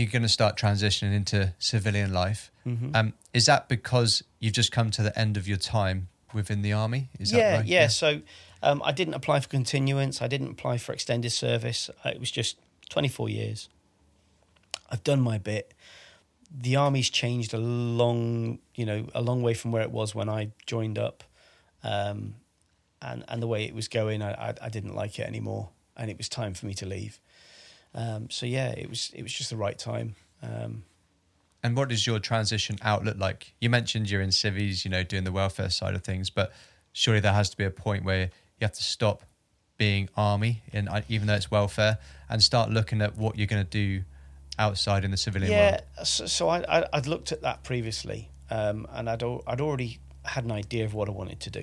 you're going to start transitioning into civilian life. Is that because you've just come to the end of your time within the army? Is that right? Yeah. So I didn't apply for continuance. I didn't apply for extended service. It was just 24 years. I've done my bit. The army's changed a long way from where it was when I joined up, and the way it was going, I didn't like it anymore, and it was time for me to leave. So yeah, it was just the right time. And what does your transition out look like? You mentioned you're in civvies, doing the welfare side of things, but surely there has to be a point where you have to stop being army, even though it's welfare, and start looking at what you're going to do outside in the civilian world. Yeah, so I'd looked at that previously, and I'd already had an idea of what I wanted to do.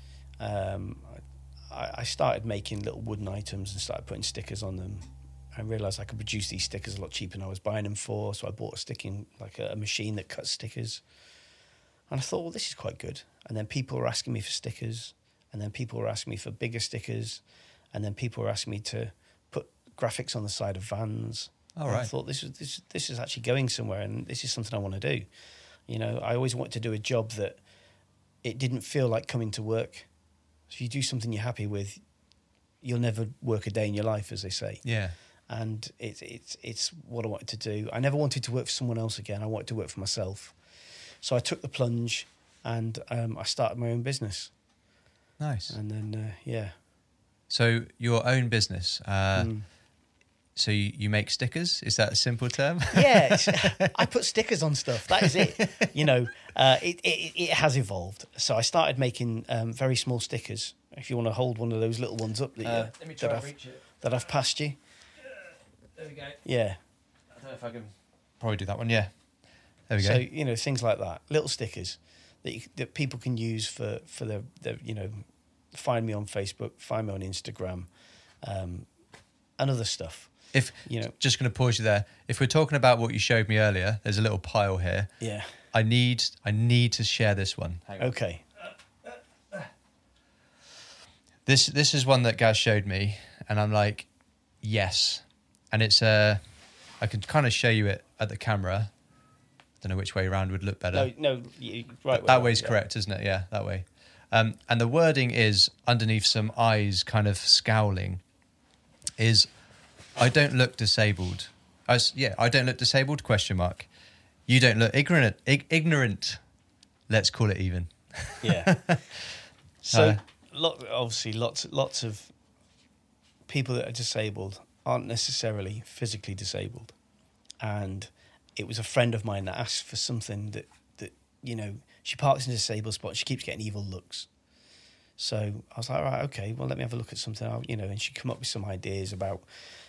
I started making little wooden items and started putting stickers on them. I realised I could produce these stickers a lot cheaper than I was buying them for, so I bought a machine that cuts stickers. And I thought, well, this is quite good. And then people were asking me for stickers, and then people were asking me for bigger stickers, and then people were asking me to put graphics on the side of vans. All right. I thought this is actually going somewhere, and this is something I want to do. I always wanted to do a job that it didn't feel like coming to work. So if you do something you're happy with, you'll never work a day in your life, as they say. Yeah. And it's what I wanted to do. I never wanted to work for someone else again. I wanted to work for myself. So I took the plunge, and I started my own business. Nice. And then So your own business. So you make stickers? Is that a simple term? Yeah, I put stickers on stuff. That is it. It has evolved. So I started making very small stickers. If you want to hold one of those little ones up let me try and reach it. that I've passed you. There we go. Yeah. I don't know if I can probably do that one. Yeah. There we go. So things like that, little stickers that people can use for their find me on Facebook, find me on Instagram, and other stuff. If just going to pause you there. If we're talking about what you showed me earlier, there's a little pile here. Yeah. I need to share this one. Hang on. Okay. This is one that Gaz showed me, and I'm like, yes. And it's I can kind of show you it at the camera. Don't know which way around would look better. No, right. That way's correct, isn't it? Yeah, that way. And the wording is underneath some eyes, kind of scowling. Is I don't look disabled. I don't look disabled? ? You don't look ignorant. Let's call it even. Yeah. So obviously, lots of people that are disabled aren't necessarily physically disabled, and it was a friend of mine that asked for something that she parks in a disabled spot. She keeps getting evil looks. So I was like, right, okay, well, let me have a look at something. And she come up with some ideas about,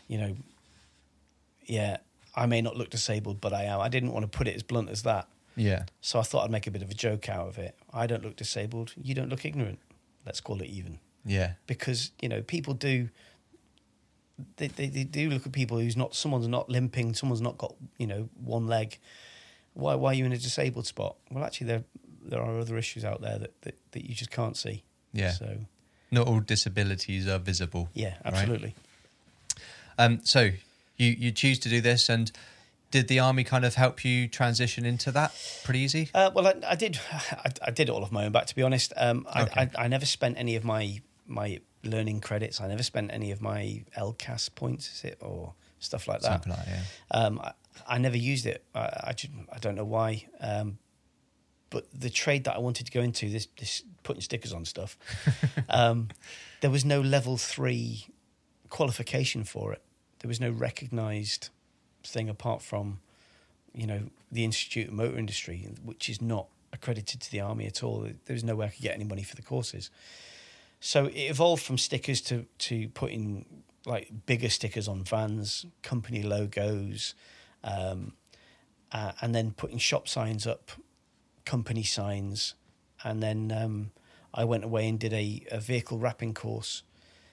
I may not look disabled, but I am. I didn't want to put it as blunt as that. Yeah. So I thought I'd make a bit of a joke out of it. I don't look disabled. You don't look ignorant. Let's call it even. Yeah. Because, people do... They do look at people someone's not limping, someone's not got, one leg. Why are you in a disabled spot? Well, actually, there are other issues out there that you just can't see. Yeah. So not all disabilities are visible. Yeah, absolutely. Right? So you choose to do this, and did the army kind of help you transition into that pretty easy? Well, I did it all off my own back, to be honest. Okay. I never spent any of my learning credits. I never spent any of my LCAS points, is it, or stuff like that. Something like that, yeah. I never used it. I don't know why. But the trade that I wanted to go into, this putting stickers on stuff, there was no level 3 qualification for it. There was no recognised thing apart from, the Institute of Motor Industry, which is not accredited to the army at all. There was no way I could get any money for the courses. So it evolved from stickers to putting like bigger stickers on vans, company logos, and then putting shop signs up, company signs, and then I went away and did a vehicle wrapping course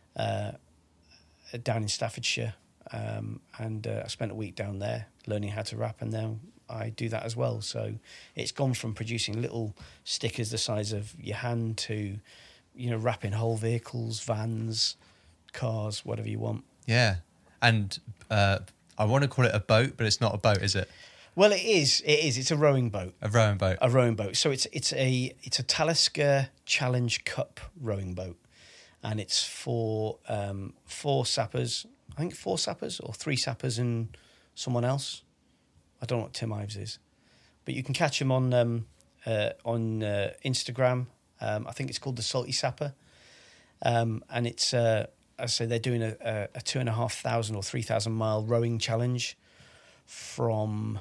down in Staffordshire, and I spent a week down there learning how to wrap, and now I do that as well. So it's gone from producing little stickers the size of your hand to, wrapping whole vehicles, vans, cars, whatever you want. Yeah. And I want to call it a boat, but it's not a boat, is it? Well, it is. It is. It's a rowing boat. A rowing boat. A rowing boat. So it's a Talisker Challenge Cup rowing boat, and it's for 4 sappers. I think 4 sappers or 3 sappers and someone else. I don't know what Tim Ives is, but you can catch him on Instagram. I think it's called the Salty Sapper, and it's as I say, they're doing a 2,500 or 3,000 mile rowing challenge from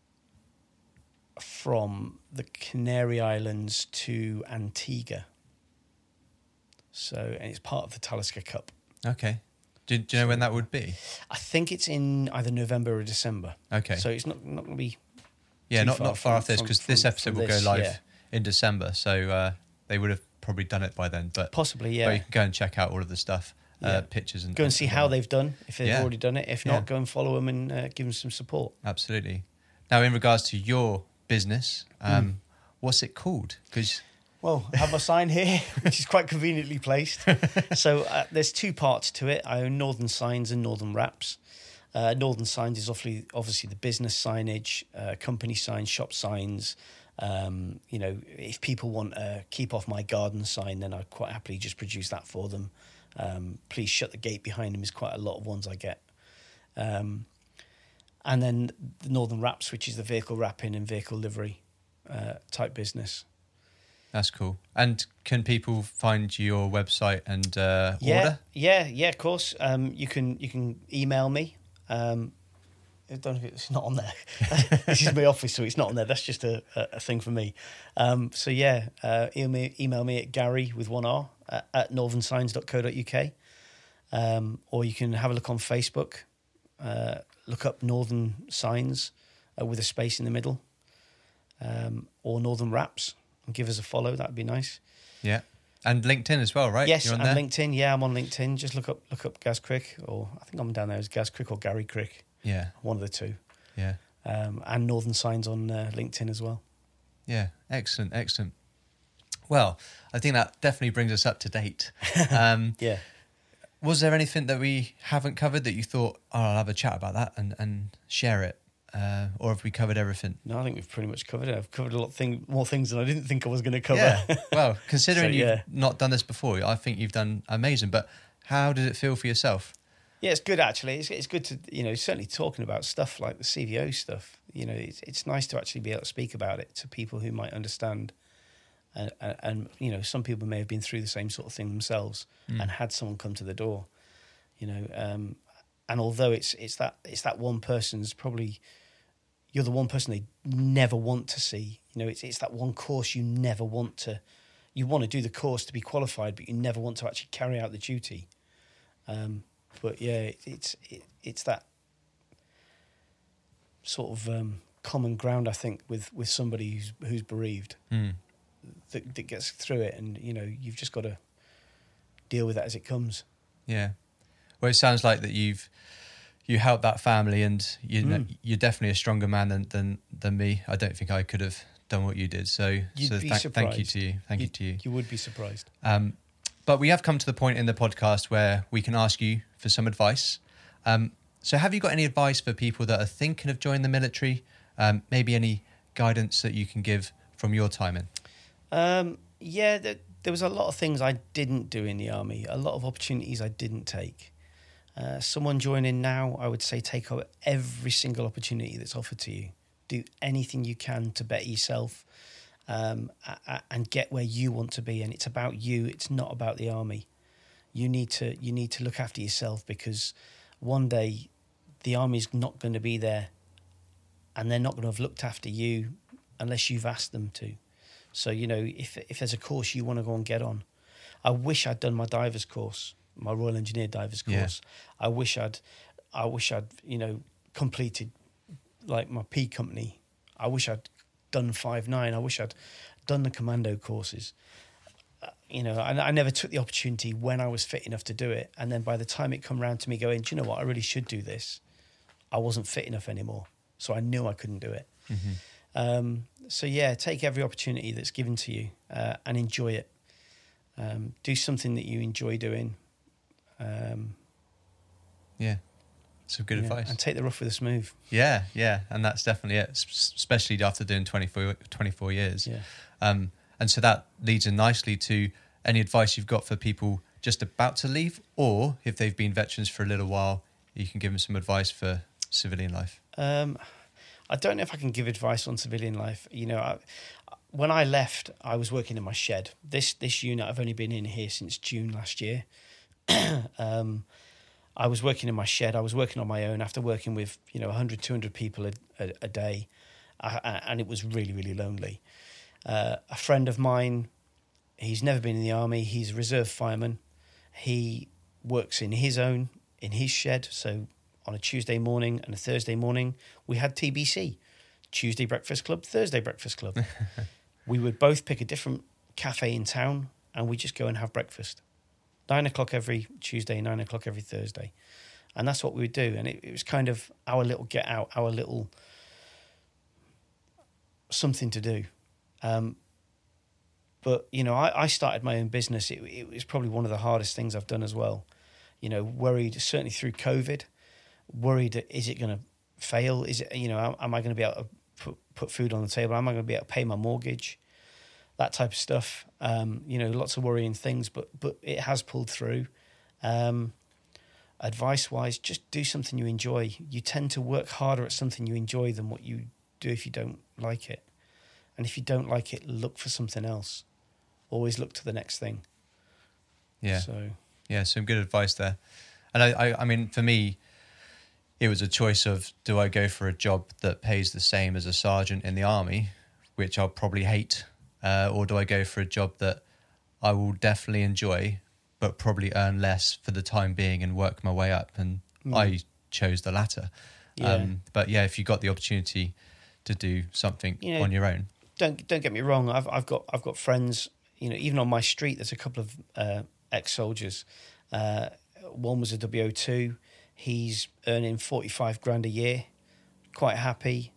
the Canary Islands to Antigua. So, and it's part of the Talisker Cup. Okay. Do you know when that would be? I think it's in either November or December. Okay. So it's not going to be... Yeah, too not far off this, from- because this from- episode from will go this, live yeah. in December. So they would have probably done it by then. But Possibly, yeah. But you can go and check out all of the stuff, Yeah. pictures and... Go and see how they've done, if they've Yeah. already done it. If Yeah. not, go and follow them and give them some support. Absolutely. Now, in regards to your business, what's it called? Because... Well, I have my sign here, which is quite conveniently placed. So there's 2 parts to it. I own Northern Signs and Northern Wraps. Northern Signs is obviously the business signage, company signs, shop signs. If people want a keep off my garden sign, then I'd quite happily just produce that for them. Please shut the gate behind them is quite a lot of ones I get. And then the Northern Wraps, which is the vehicle wrapping and vehicle livery type business. That's cool. And can people find your website and order? Yeah, of course. You can email me. I don't know if it's not on there. This is my office, so it's not on there. That's just a thing for me. Email me at Gary with 1 R at northernsigns.co.uk. Or you can have a look on Facebook. Look up Northern Signs with a space in the middle, or Northern Wraps. And give us a follow. That'd be nice. Yeah, and LinkedIn as well, right? Yes, You're on and there? LinkedIn. Yeah, I'm on LinkedIn. Just look up Gaz Crick, or I think I'm down there as Gaz Crick or Gary Crick. Yeah, One of the 2. yeah, And Northern Signs on LinkedIn as well. yeah. Excellent. Well, I think that definitely brings us up to date. Yeah. Was there anything that we haven't covered that you thought, I'll have a chat about that and share it? Or have we covered everything? No, I think we've pretty much covered it. I've covered a lot more things than I didn't think I was going to cover. Yeah. Well, considering So, you've yeah. not done this before, I think you've done amazing. But how did it feel for yourself? Yeah, it's good actually. It's good to, certainly talking about stuff like the CVO stuff. It's nice to actually be able to speak about it to people who might understand. And some people may have been through the same sort of thing themselves and had someone come to the door. And although it's that one person's probably, you're the one person they never want to see. It's that one course you never want to. You want to do the course to be qualified, but you never want to actually carry out the duty. But yeah, it's that sort of common ground, I think, with somebody who's bereaved that gets through it, and you've just got to deal with that as it comes. Yeah. Well, it sounds like that you helped that family, and you're definitely a stronger man than me. I don't think I could have done what you did. So thank you to you. Thank you to you. You would be surprised. But we have come to the point in the podcast where we can ask you for some advice. So have you got any advice for people that are thinking of joining the military? Maybe any guidance that you can give from your time in? Yeah, there was a lot of things I didn't do in the army, a lot of opportunities I didn't take. Someone joining now, I would say take up every single opportunity that's offered to you. Do anything you can to better yourself and get where you want to be. And it's about you. It's not about the army. You need to look after yourself, because one day the army's not going to be there, and they're not going to have looked after you unless you've asked them to. So, if there's a course you want to go and get on, I wish I'd done my divers course, my Royal Engineer divers course. Yeah. I wish I'd completed like my P company. I wish I'd done 5-9. I wish I'd done the commando courses. I never took the opportunity when I was fit enough to do it. And then by the time it come round to me going, do you know what, I really should do this, I wasn't fit enough anymore. So I knew I couldn't do it. Mm-hmm. So yeah, take every opportunity that's given to you and enjoy it. Do something that you enjoy doing. Yeah. some good advice. And take the rough with the smooth. Yeah, and that's definitely it, especially after doing 24 years. Yeah. And so that leads in nicely to any advice you've got for people just about to leave, or if they've been veterans for a little while, you can give them some advice for civilian life. I don't know if I can give advice on civilian life. When I left, I was working in my shed. This unit, I've only been in here since June last year. I was working in my shed. I was working on my own after working with 100, 200 people a day, and it was really, really lonely. A friend of mine, he's never been in the army. He's a reserve fireman. He works in his shed. So on a Tuesday morning and a Thursday morning, we had TBC, Tuesday Breakfast Club, Thursday Breakfast Club. We would both pick a different cafe in town and we just go and have breakfast. 9 o'clock every Tuesday, 9 o'clock every Thursday. And that's what we would do. And it was kind of our little get out, our little something to do. But, I started my own business. It was probably one of the hardest things I've done as well. Worried, certainly through COVID, worried, is it going to fail? Is it, am I going to be able to put food on the table? Am I going to be able to pay my mortgage? That type of stuff. Lots of worrying things, but it has pulled through. Advice-wise, just do something you enjoy. You tend to work harder at something you enjoy than what you do if you don't like it. And if you don't like it, look for something else. Always look to the next thing. Yeah. So Some good advice there. And I mean, for me, it was a choice of, do I go for a job that pays the same as a sergeant in the army, which I'll probably hate, or do I go for a job that I will definitely enjoy, but probably earn less for the time being and work my way up? And I chose the latter. Yeah. But yeah, if you got the opportunity to do something on your own. Don't get me wrong. I've got friends. Even on my street, there's a couple of ex-soldiers. One was a WO2. He's earning 45 grand a year, quite happy.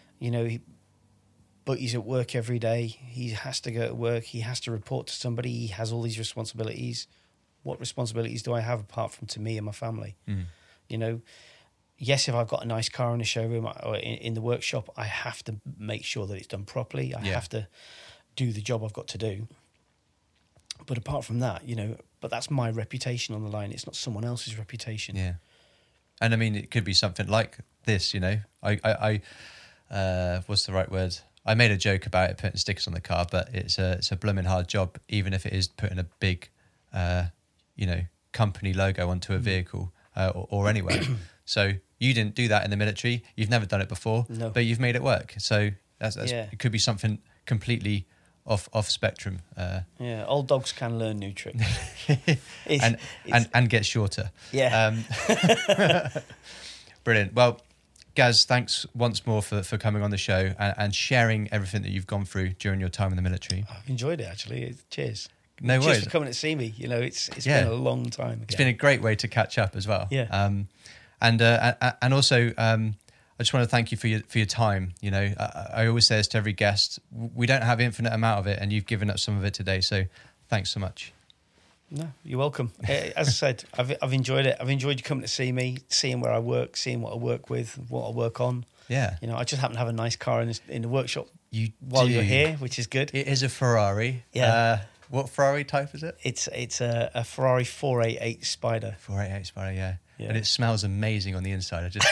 But he's at work every day. He has to go to work. He has to report to somebody. He has all these responsibilities. What responsibilities do I have apart from to me and my family? Yes, if I've got a nice car in the showroom or in the workshop, I have to make sure that it's done properly. I have to do the job I've got to do. But apart from that, but that's my reputation on the line. It's not someone else's reputation. Yeah. And I mean, it could be something like this, I what's the right word? I made a joke about it, putting stickers on the car, but it's a blooming hard job, even if it is putting a big, company logo onto a vehicle or anywhere. So you didn't do that in the military. You've never done it before, but you've made it work. So that's it could be something completely off spectrum. Old dogs can learn new tricks. and get shorter. Yeah. Brilliant. Well, Gaz, thanks once more for coming on the show and sharing everything that you've gone through during your time in the military. I've enjoyed it, actually. Cheers. No worries. Cheers for coming to see me. It's been a long time again. It's been a great way to catch up as well. Yeah. And also, I just want to thank you for your time. I always say this to every guest: we don't have infinite amount of it, and you've given up some of it today. So, thanks so much. No, you're welcome. As I said, I've enjoyed it. I've enjoyed you coming to see me, seeing where I work, seeing what I work with, what I work on. Yeah. I just happen to have a nice car in the workshop while you're here, which is good. It is a Ferrari. Yeah. What Ferrari type is it? It's a Ferrari 488 Spider. 488 Spider, yeah. Yeah. And it smells amazing on the inside. I just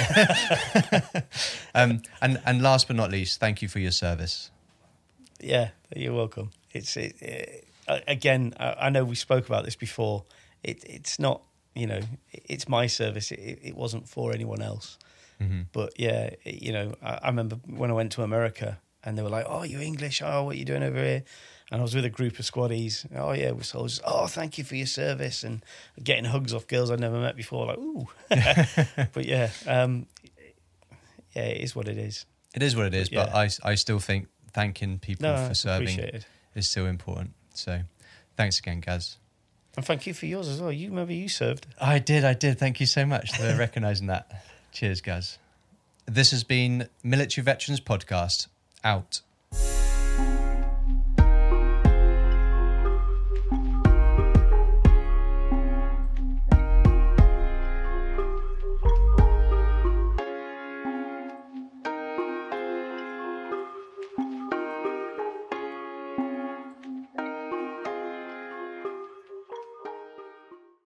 and last but not least, thank you for your service. Yeah, you're welcome. Again, I know we spoke about this before. It's not, it's my service. It wasn't for anyone else. Mm-hmm. But yeah, I remember when I went to America and they were like, "Oh, you're English. Oh, what are you doing over here?" And I was with a group of squaddies. "Oh yeah, we're soldiers. Oh, thank you for your service," and getting hugs off girls I'd never met before. Like, ooh. But yeah, it is what it is. It is what it is. But I still think thanking people for serving is still important. So, thanks again, Gaz. And thank you for yours as well. You remember you served. I did. Thank you so much for recognising that. Cheers, Gaz. This has been Military Veterans Podcast. Out.